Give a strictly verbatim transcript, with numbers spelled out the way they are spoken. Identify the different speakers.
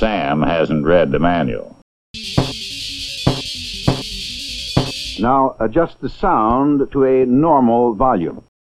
Speaker 1: Sam hasn't read the manual.
Speaker 2: Now adjust the sound to a normal volume.